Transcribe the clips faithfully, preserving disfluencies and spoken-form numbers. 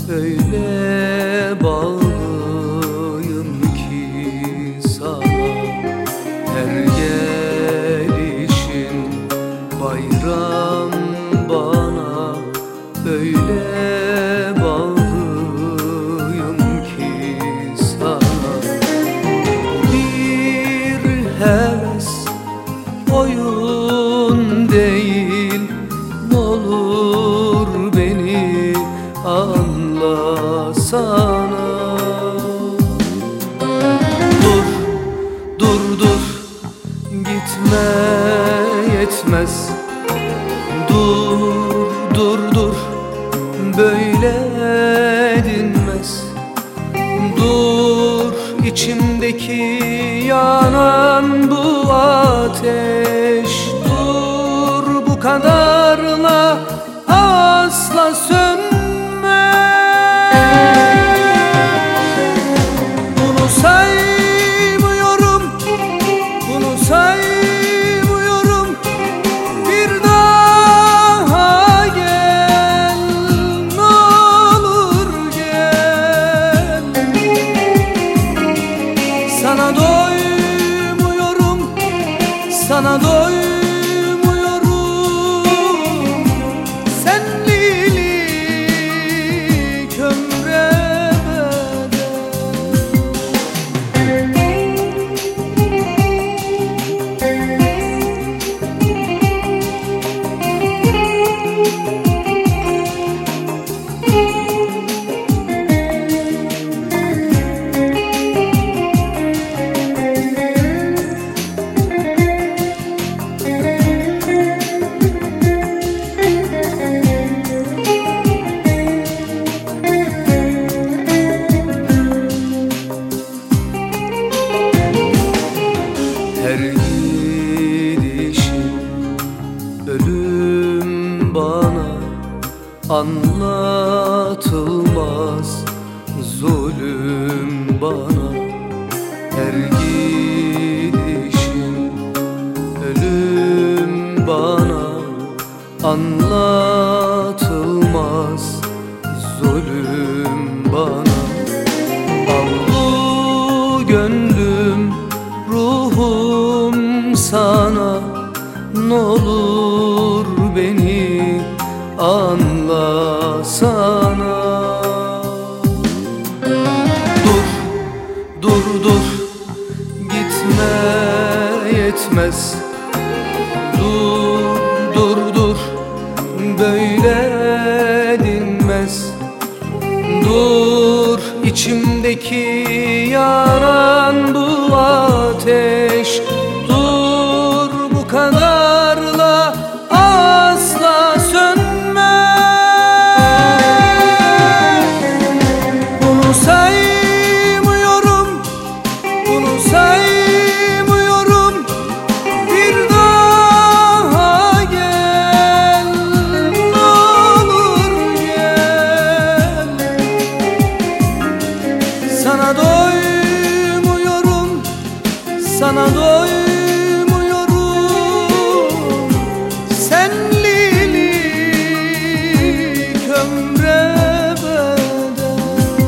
Öyle bağlıyım ki sana, her gelişin bayram bana. Öyle bağlıyım ki sana, bir heves oyun değil, n'olur beni anlasana. Dur, dur, dur, gitme yetmez. Dur, dur, dur, böyle dinmez. Dur, içimdeki yanan bu ateş. Dur, bu kadarla asla sönmez. Bunu saymıyorum, bunu saymıyorum. Bir daha gel, n'olur gel. Sana doymuyorum, sana doymuyorum. Senlilik ömre her gidişin ölüm bana, anlatılmaz zulüm bana. Her gidişin ölüm bana, anlatılmaz zulüm bana. Al bu gönlüm, ruhum sana, n'olur beni anlasana. Dur, dur, dur, gitme yetmez. Dur, dur, dur, böyle dinmez. Dur, içimdeki yanan bu ateş. Dur, bu kadarla asla sönmez. Bunu saymıyorum, bunu saymıyorum. Bir daha gel, n'olur gel. Sana doymuyorum, sana doymuyorum. Senlilik ömre bedel.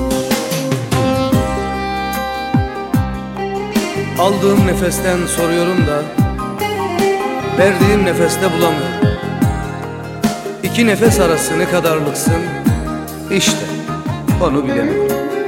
Aldığım nefesten soruyorum da verdiğim nefeste bulamıyorum. İki nefes arası ne kadarlıksın, işte onu bilemiyorum.